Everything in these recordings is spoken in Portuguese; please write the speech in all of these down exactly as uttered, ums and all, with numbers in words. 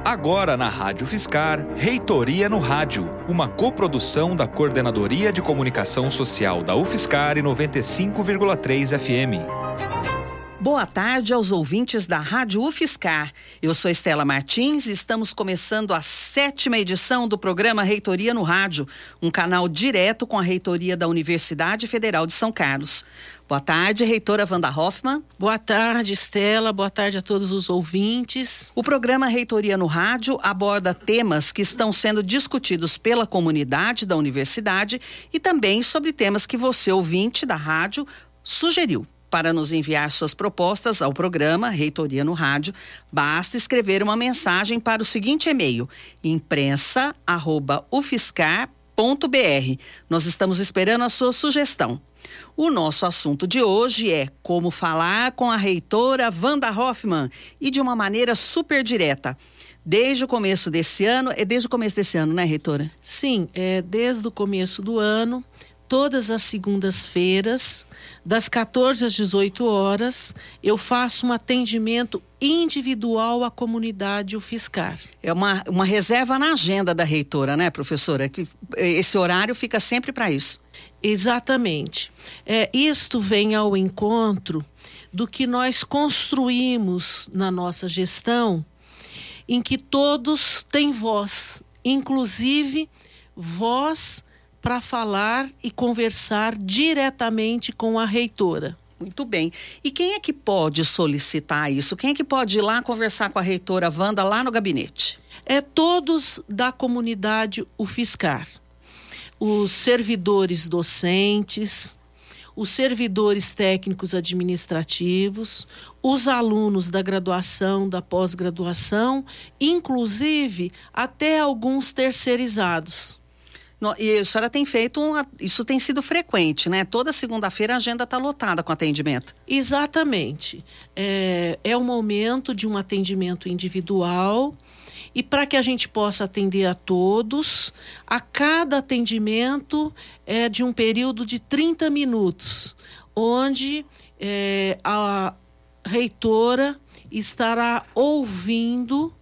Agora na Rádio UFSCar, Reitoria no Rádio, uma coprodução da Coordenadoria de Comunicação Social da UFSCar e noventa e cinco vírgula três F M. Boa tarde aos ouvintes da Rádio UFSCar. Eu sou Estela Martins e estamos começando a sétima edição do programa Reitoria no Rádio, um canal direto com a Reitoria da Universidade Federal de São Carlos. Boa tarde, reitora Wanda Hoffmann. Boa tarde, Estela. Boa tarde a todos os ouvintes. O programa Reitoria no Rádio aborda temas que estão sendo discutidos pela comunidade da universidade e também sobre temas que você, ouvinte da rádio, sugeriu. Para nos enviar suas propostas ao programa Reitoria no Rádio, basta escrever uma mensagem para o seguinte e-mail: imprensa arroba ufscar ponto br. Nós estamos esperando a sua sugestão. O nosso assunto de hoje é como falar com a reitora Wanda Hoffmann e de uma maneira super direta. Desde o começo desse ano, é desde o começo desse ano, né, reitora? Sim, é desde o começo do ano, todas as segundas-feiras, das quatorze às dezoito horas, eu faço um atendimento individual à comunidade UFSCar. É uma, uma reserva na agenda da reitora, né, professora? Que esse horário fica sempre para isso. Exatamente. É, isto vem ao encontro do que nós construímos na nossa gestão, em que todos têm voz, inclusive voz para falar e conversar diretamente com a reitora. Muito bem. E quem é que pode solicitar isso? Quem é que pode ir lá conversar com a reitora Wanda lá no gabinete? É todos da comunidade UFSCar. Os servidores docentes, os servidores técnicos administrativos, os alunos da graduação, da pós-graduação, inclusive até alguns terceirizados. E a senhora tem feito, um, isso tem sido frequente, né? Toda segunda-feira a agenda está lotada com atendimento. Exatamente. É, é o momento de um atendimento individual e para que a gente possa atender a todos, a cada atendimento é de um período de trinta minutos, onde é, a reitora estará ouvindo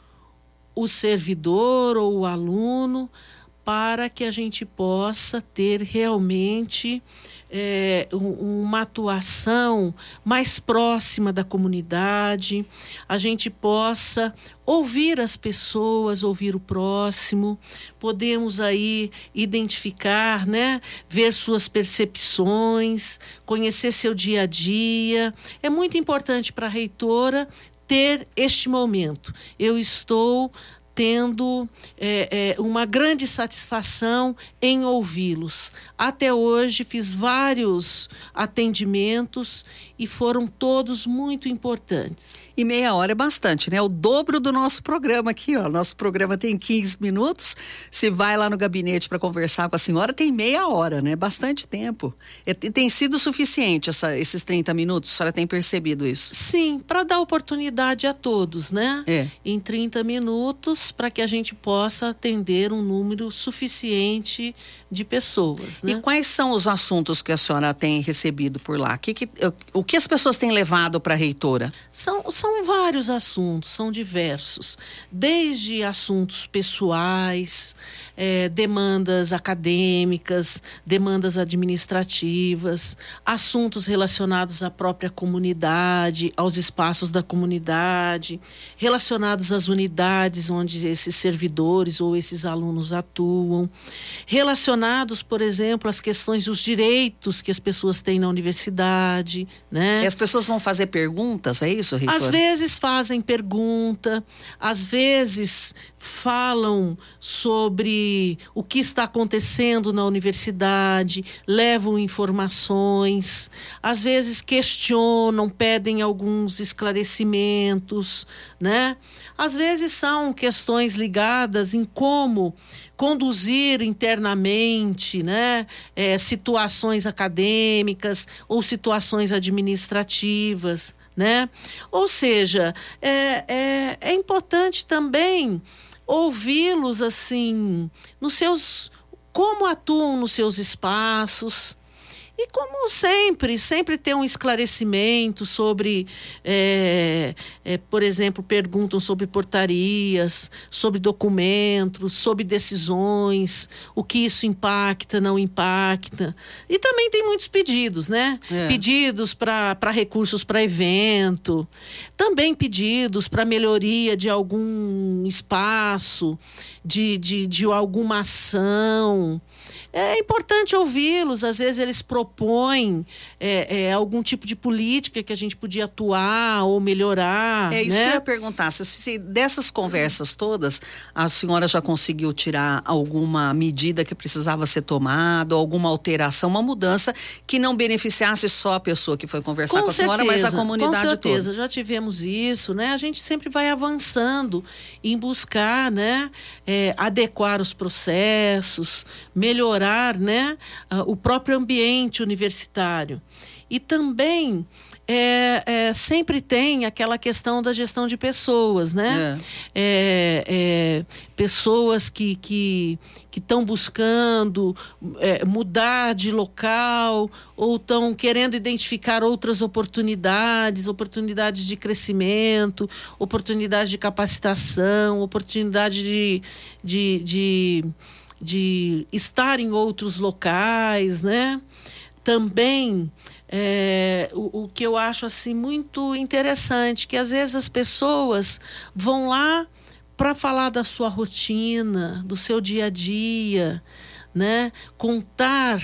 o servidor ou o aluno para que a gente possa ter realmente é, uma atuação mais próxima da comunidade, a gente possa ouvir as pessoas, ouvir o próximo, podemos aí identificar, né, ver suas percepções, conhecer seu dia a dia. É muito importante para a reitora ter este momento. Eu estou tendo é, é, uma grande satisfação em ouvi-los. Até hoje fiz vários atendimentos e foram todos muito importantes. E meia hora é bastante, né? O dobro do nosso programa aqui, ó. Nosso programa tem quinze minutos. Se vai lá no gabinete para conversar com a senhora, tem meia hora, né? Bastante tempo. É, tem sido suficiente essa, esses trinta minutos? A senhora tem percebido isso? Sim, para dar oportunidade a todos, né? É. Em trinta minutos, para que a gente possa atender um número suficiente de pessoas, né? E quais são os assuntos que a senhora tem recebido por lá? Que que, o que as pessoas têm levado para a reitora? São, são vários assuntos, são diversos. Desde assuntos pessoais, é, demandas acadêmicas, demandas administrativas, assuntos relacionados à própria comunidade, aos espaços da comunidade, relacionados às unidades onde esses servidores ou esses alunos atuam, relacionados, por exemplo, às questões dos direitos que as pessoas têm na universidade, né? E as pessoas vão fazer perguntas, é isso, reitora? Às vezes fazem pergunta, às vezes falam sobre o que está acontecendo na universidade, levam informações, às vezes questionam, pedem alguns esclarecimentos, né? Às vezes são questões ligadas em como conduzir internamente, né, é, situações acadêmicas ou situações administrativas, né? Ou seja, é, é, é importante também ouvi-los assim, nos seus, como atuam nos seus espaços. E como sempre, sempre tem um esclarecimento sobre, é, é, por exemplo, perguntam sobre portarias, sobre documentos, sobre decisões, o que isso impacta, não impacta. E também tem muitos pedidos, né? É. Pedidos para recursos para evento, também pedidos para melhoria de algum espaço, de, de, de alguma ação. É importante ouvi-los, às vezes eles propõem é, é, algum tipo de política que a gente podia atuar ou melhorar. É isso né? que eu ia perguntar, se, se dessas conversas todas, a senhora já conseguiu tirar alguma medida que precisava ser tomada, alguma alteração, uma mudança que não beneficiasse só a pessoa que foi conversar com, com a certeza, senhora, mas a comunidade toda? Com certeza, toda. Já tivemos isso, né? A gente sempre vai avançando em buscar, né? É, adequar os processos, melhorar Né, o próprio ambiente universitário. E também é, é, sempre tem aquela questão da gestão de pessoas, né? É. É, é, pessoas que que que estão buscando é, mudar de local ou estão querendo identificar outras oportunidades, oportunidades de crescimento, oportunidades de capacitação, oportunidade de, de, de de estar em outros locais, né? Também é, o, o que eu acho assim muito interessante, que às vezes as pessoas vão lá para falar da sua rotina, do seu dia a dia, né? Contar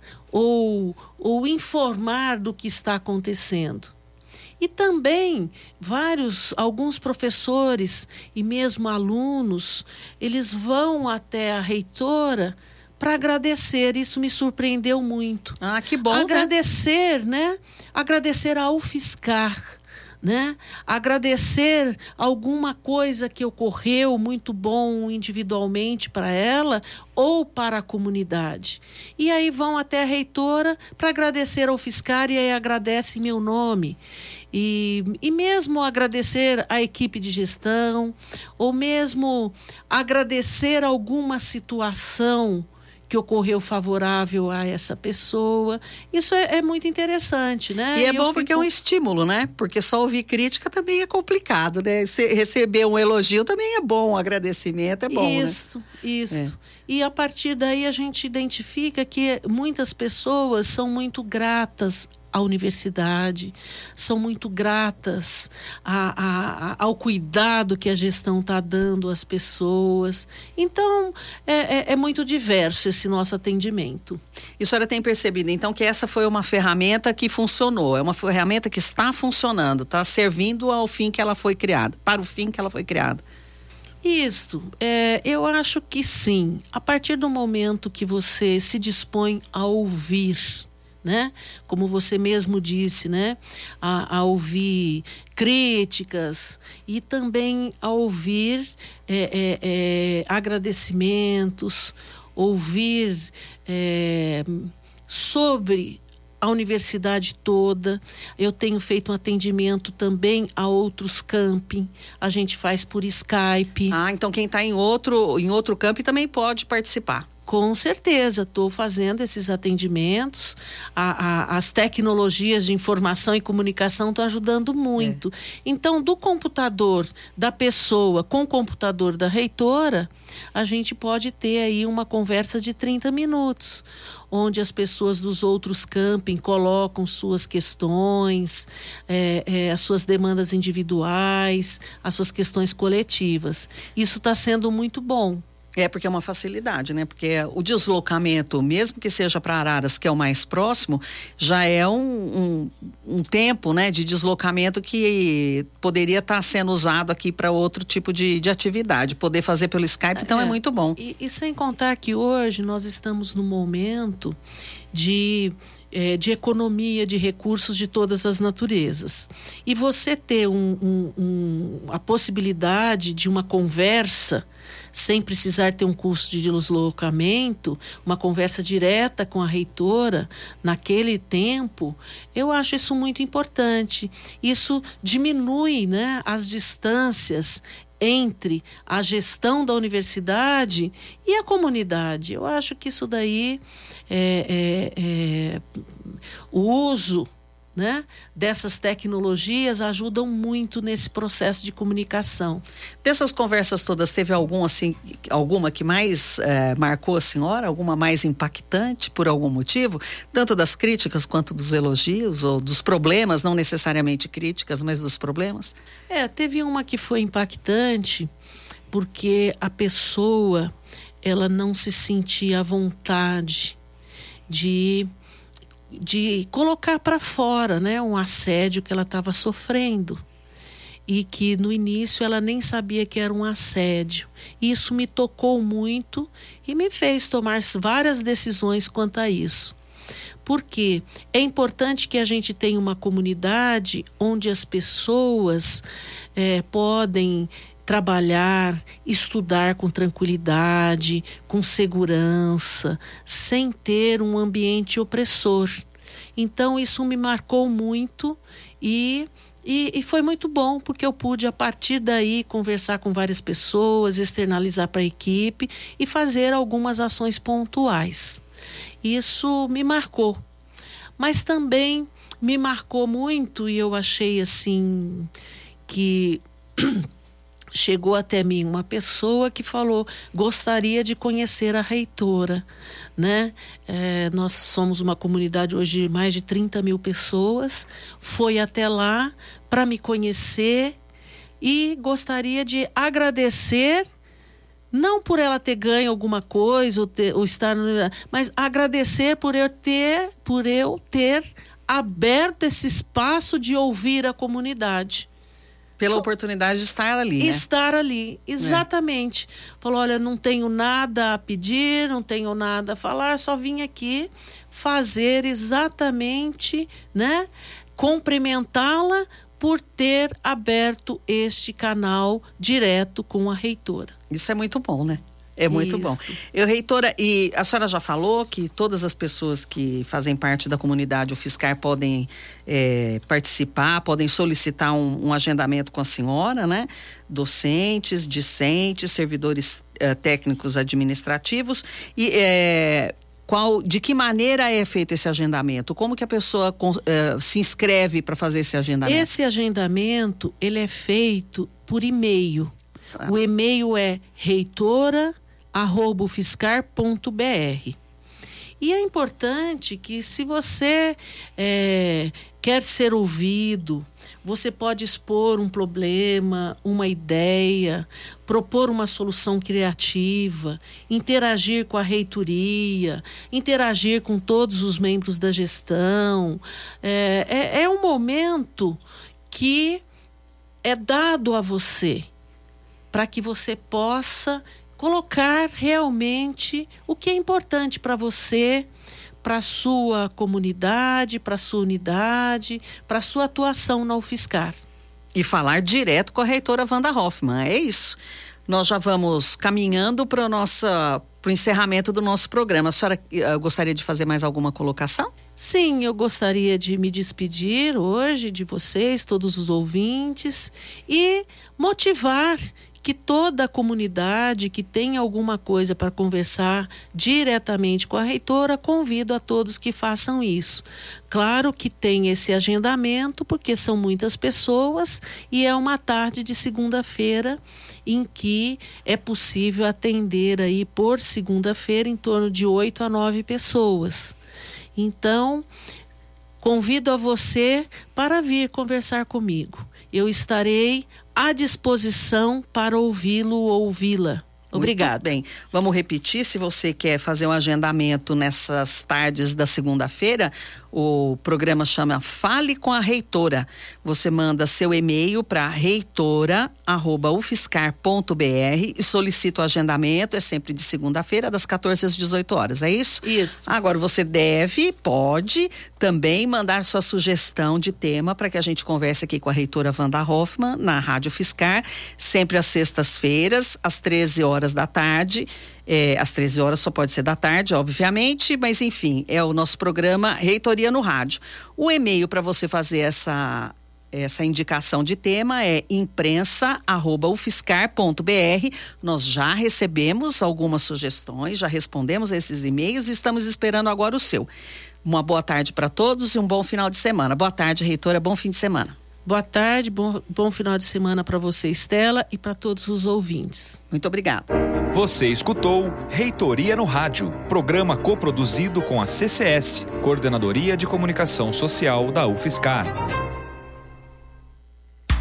ou, ou informar do que está acontecendo. E também vários, alguns professores e mesmo alunos, eles vão até a reitora para agradecer. Isso me surpreendeu muito. Ah, que bom. Agradecer, né? né? Agradecer ao UFSCar, né? Agradecer alguma coisa que ocorreu muito bom individualmente para ela ou para a comunidade. E aí vão até a reitora para agradecer ao UFSCar e aí agradece em meu nome. E, e mesmo agradecer a equipe de gestão, ou mesmo agradecer alguma situação que ocorreu favorável a essa pessoa. Isso é, é muito interessante, né? E é bom porque fico... é um estímulo, né? Porque só ouvir crítica também é complicado, né? Se receber um elogio também é bom, um agradecimento é bom, isso, né? Isso, isso. É. E a partir daí a gente identifica que muitas pessoas são muito gratas à universidade, são muito gratas a, a, a, ao cuidado que a gestão está dando às pessoas. Então, é, é, é muito diverso esse nosso atendimento. E a senhora tem percebido, então, que essa foi uma ferramenta que funcionou, é uma ferramenta que está funcionando, está servindo ao fim que ela foi criada, para o fim que ela foi criada. Isso, é, eu acho que sim. A partir do momento que você se dispõe a ouvir, né? Como você mesmo disse, né? A, a ouvir críticas e também a ouvir é, é, é, agradecimentos, ouvir é, sobre a universidade toda. Eu tenho feito um atendimento também a outros campi, a gente faz por Skype. Ah, então quem está em outro, em outro campi também pode participar. Com certeza, estou fazendo esses atendimentos. A, a, as tecnologias de informação e comunicação estão ajudando muito. É. Então, do computador da pessoa com o computador da reitora, a gente pode ter aí uma conversa de trinta minutos, onde as pessoas dos outros camping colocam suas questões, é, é, as suas demandas individuais, as suas questões coletivas. Isso está sendo muito bom. É, porque é uma facilidade, né? Porque o deslocamento, mesmo que seja para Araras, que é o mais próximo, já é um, um, um tempo, né, de deslocamento que poderia estar tá sendo usado aqui para outro tipo de, de atividade. Poder fazer pelo Skype, então é, é muito bom. E, e sem contar que hoje nós estamos no momento de... É, de economia de recursos de todas as naturezas. E você ter um, um, um, a possibilidade de uma conversa sem precisar ter um custo de deslocamento, uma conversa direta com a reitora naquele tempo, eu acho isso muito importante. Isso diminui, né, as distâncias entre a gestão da universidade e a comunidade. Eu acho que isso daí é, é, é o uso, né, dessas tecnologias ajudam muito nesse processo de comunicação. Dessas conversas todas, teve algum, assim, alguma que mais eh, marcou a senhora? Alguma mais impactante por algum motivo? Tanto das críticas quanto dos elogios, ou dos problemas, não necessariamente críticas, mas dos problemas? É, teve uma que foi impactante porque a pessoa, ela não se sentia à vontade de de colocar para fora, né, um assédio que ela estava sofrendo, e que no início ela nem sabia que era um assédio. Isso me tocou muito e me fez tomar várias decisões quanto a isso. Porque é importante que a gente tenha uma comunidade onde as pessoas é, podem trabalhar, estudar com tranquilidade, com segurança, sem ter um ambiente opressor. Então isso me marcou muito e, e, e foi muito bom, porque eu pude a partir daí conversar com várias pessoas, externalizar para a equipe e fazer algumas ações pontuais. Isso me marcou, mas também me marcou muito, e eu achei assim que chegou até mim uma pessoa que falou: gostaria de conhecer a reitora, né? É, nós somos uma comunidade hoje de mais de trinta mil pessoas, foi até lá para me conhecer e gostaria de agradecer, não por ela ter ganho alguma coisa ou, ter, ou estar, mas agradecer por eu ter, por eu ter aberto esse espaço de ouvir a comunidade. Pela so, oportunidade de estar ali, né? Estar ali, exatamente. É. Falou: olha, não tenho nada a pedir, não tenho nada a falar, só vim aqui fazer exatamente, né? Cumprimentá-la por ter aberto este canal direto com a reitora. Isso é muito bom, né? É muito Isso. bom. Eu, reitora, e a senhora já falou que todas as pessoas que fazem parte da comunidade UFSCar podem é, participar, podem solicitar um, um agendamento com a senhora, né? Docentes, discentes, servidores é, técnicos administrativos. E é, qual, de que maneira é feito esse agendamento? Como que a pessoa é, se inscreve para fazer esse agendamento? Esse agendamento, ele é feito por e-mail. Tá. O e-mail é reitora arroba ufscar ponto br. E é importante que, se você é, quer ser ouvido, você pode expor um problema, uma ideia, propor uma solução criativa, interagir com a reitoria, interagir com todos os membros da gestão. É, é, é um momento que é dado a você para que você possa colocar realmente o que é importante para você, para a sua comunidade, para a sua unidade, para a sua atuação na UFSCar. E falar direto com a reitora Wanda Hoffmann, é isso. Nós já vamos caminhando para o nosso, para o encerramento do nosso programa. A senhora uh, gostaria de fazer mais alguma colocação? Sim, eu gostaria de me despedir hoje de vocês, todos os ouvintes, e motivar que toda a comunidade que tem alguma coisa para conversar diretamente com a reitora, convido a todos que façam isso. Claro que tem esse agendamento, porque são muitas pessoas e é uma tarde de segunda-feira em que é possível atender aí por segunda-feira em torno de oito a nove pessoas. Então, convido a você para vir conversar comigo. Eu estarei à disposição para ouvi-lo ou ouvi-la. Obrigada. Muito bem. Vamos repetir: se você quer fazer um agendamento nessas tardes da segunda-feira, o programa chama Fale com a Reitora. Você manda seu e-mail para reitora arroba ufscar ponto br e solicita o agendamento. É sempre de segunda-feira, das quatorze às dezoito horas, é isso? Isso. Agora você deve, pode também mandar sua sugestão de tema para que a gente converse aqui com a reitora Wanda Hoffmann na Rádio UFSCar, sempre às sextas-feiras, às treze horas da tarde. É, às treze horas só pode ser da tarde, obviamente, mas enfim, é o nosso programa Reitoria no Rádio. O e-mail para você fazer essa Essa indicação de tema é imprensa arroba ufscar ponto br. Nós já recebemos algumas sugestões, já respondemos esses e-mails e estamos esperando agora o seu. Uma boa tarde para todos e um bom final de semana. Boa tarde, reitora, bom fim de semana. Boa tarde, bom, bom final de semana para você, Estela, e para todos os ouvintes. Muito obrigada. Você escutou Reitoria no Rádio, programa coproduzido com a C C S, Coordenadoria de Comunicação Social da UFSCar.